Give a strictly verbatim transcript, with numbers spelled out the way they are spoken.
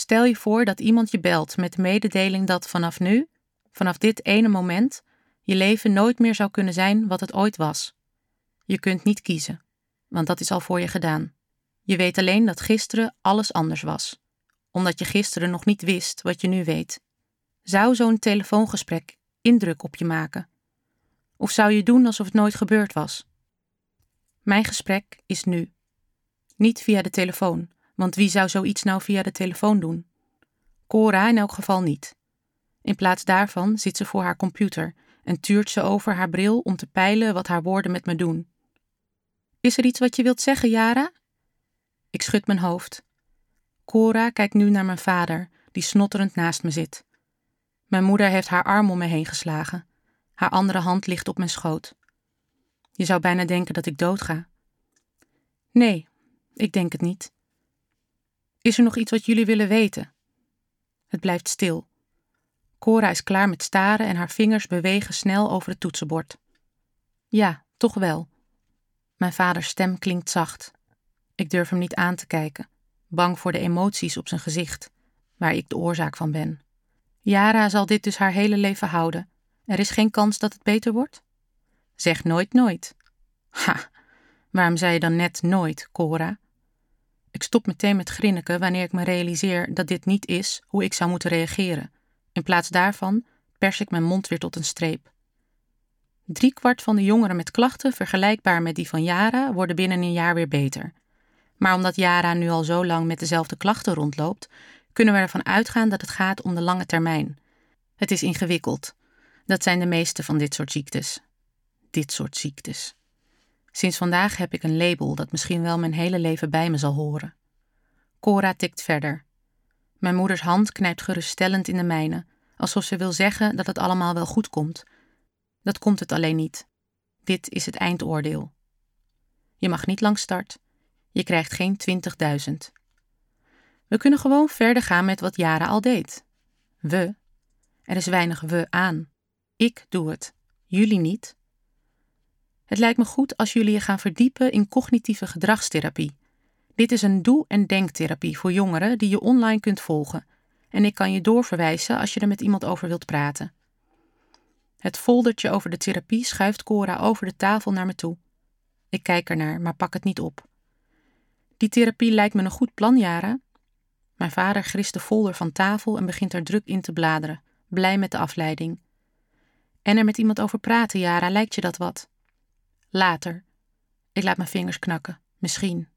Stel je voor dat iemand je belt met de mededeling dat vanaf nu, vanaf dit ene moment, je leven nooit meer zou kunnen zijn wat het ooit was. Je kunt niet kiezen, want dat is al voor je gedaan. Je weet alleen dat gisteren alles anders was, omdat je gisteren nog niet wist wat je nu weet. Zou zo'n telefoongesprek indruk op je maken? Of zou je doen alsof het nooit gebeurd was? Mijn gesprek is nu. Niet via de telefoon, want wie zou zoiets nou via de telefoon doen? Cora in elk geval niet. In plaats daarvan zit ze voor haar computer en tuurt ze over haar bril om te peilen wat haar woorden met me doen. Is er iets wat je wilt zeggen, Yara? Ik schud mijn hoofd. Cora kijkt nu naar mijn vader, die snotterend naast me zit. Mijn moeder heeft haar arm om me heen geslagen. Haar andere hand ligt op mijn schoot. Je zou bijna denken dat ik doodga. Nee, ik denk het niet. Is er nog iets wat jullie willen weten? Het blijft stil. Cora is klaar met staren en haar vingers bewegen snel over het toetsenbord. Ja, toch wel. Mijn vaders stem klinkt zacht. Ik durf hem niet aan te kijken, bang voor de emoties op zijn gezicht, waar ik de oorzaak van ben. Yara zal dit dus haar hele leven houden. Er is geen kans dat het beter wordt? Zeg nooit nooit. Ha, waarom zei je dan net nooit, Cora? Ik stop meteen met grinniken wanneer ik me realiseer dat dit niet is hoe ik zou moeten reageren. In plaats daarvan pers ik mijn mond weer tot een streep. Driekwart van de jongeren met klachten vergelijkbaar met die van Yara worden binnen een jaar weer beter. Maar omdat Yara nu al zo lang met dezelfde klachten rondloopt, kunnen we ervan uitgaan dat het gaat om de lange termijn. Het is ingewikkeld. Dat zijn de meeste van dit soort ziektes. Dit soort ziektes. Sinds vandaag heb ik een label dat misschien wel mijn hele leven bij me zal horen. Cora tikt verder. Mijn moeders hand knijpt geruststellend in de mijne, alsof ze wil zeggen dat het allemaal wel goed komt. Dat komt het alleen niet. Dit is het eindoordeel. Je mag niet lang start. Je krijgt geen twintigduizend. We kunnen gewoon verder gaan met wat Yara al deed. We. Er is weinig we aan. Ik doe het. Jullie niet. Het lijkt me goed als jullie je gaan verdiepen in cognitieve gedragstherapie. Dit is een doe- en denktherapie voor jongeren die je online kunt volgen. En ik kan je doorverwijzen als je er met iemand over wilt praten. Het foldertje over de therapie schuift Cora over de tafel naar me toe. Ik kijk ernaar, maar pak het niet op. Die therapie lijkt me een goed plan, Yara. Mijn vader grist de folder van tafel en begint er druk in te bladeren, blij met de afleiding. En er met iemand over praten, Yara, lijkt je dat wat? Later. Ik laat mijn vingers knakken. Misschien.